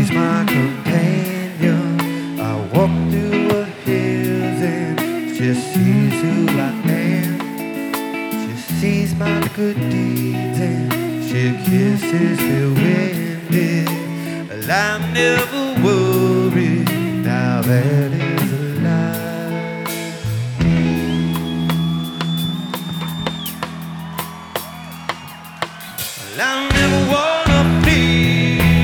She's my companion. I walk through her hills and she sees who I am. She sees my good deeds and she kisses me when I'm never worried now that